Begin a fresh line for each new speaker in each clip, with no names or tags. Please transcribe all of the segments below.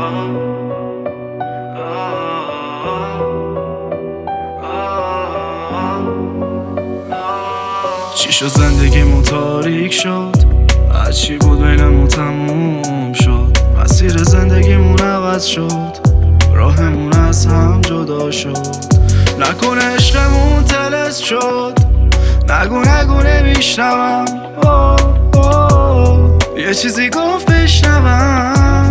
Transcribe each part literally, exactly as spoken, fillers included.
چی شد زندگیمون تاریک شد، هرچی بود بینمون تموم شد. مسیر زندگیمون عوض شد، راهمون از هم جدا شد. نکنه عشقمون طلسم شد، نگو نگو نمیشنوم. یه چیزی گفت بشنوم،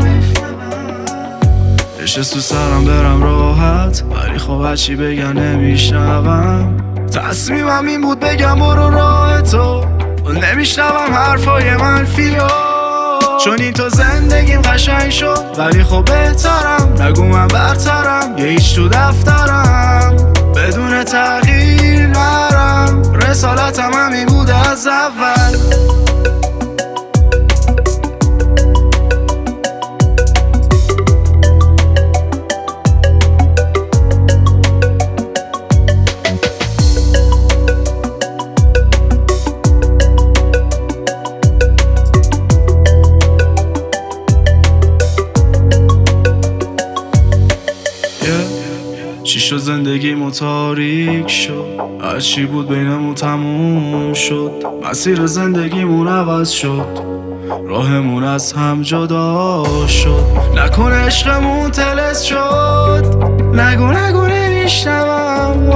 نشست تو سرم برم راحت، ولی خب هرچی بگن نمیشنوم. تصمیمم این بود بگم برو راه تو، نمیشنوم حرفای منفیو. چون این تو زندگیم قشنگ شد، ولی خب بهترم نگو من برترم. یه هیچ تو دفترم بدون تغییر نرم، رسالتم همین بود از اول. چی شد زندگیمون تاریک شد، هرچی بود بینمون تموم شد. مسیر زندگیمون عوض شد، راهمون از هم جدا شد. نکنه عشقمون طلسم شد، نگو نگو نمیشنوم.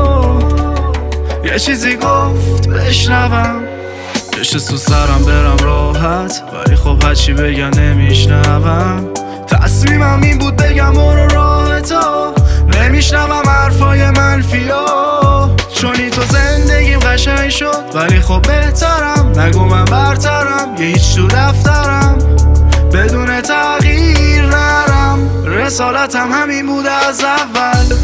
یه چیزی گفت بشنوم، نشست تو سرم برم راحت، ولی خب هرچی بگن نمیشنوم. تصمیمم این بود بگم برو راه تو، نمیشنوم حرفای منفیو. چون این تو زندگیم قشنگ شد، ولی خب بهترم نگو من برترم. یه هیچ تو دفترم بدون تغییر نرم، رسالتم همین بود از اول.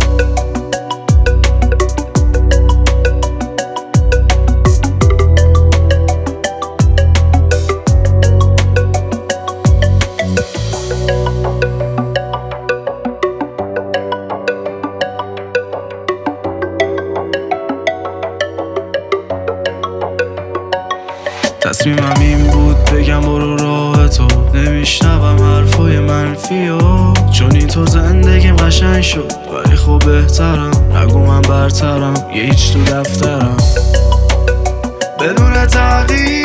تصمیمم این بود بگم برو راه تو، نمیشنوم حرفای منفیو. چون این تو زندگیم قشنگ شد، ولی خب بهترم نگو من برترم. یه هیچ تو دفترم بدون تغییر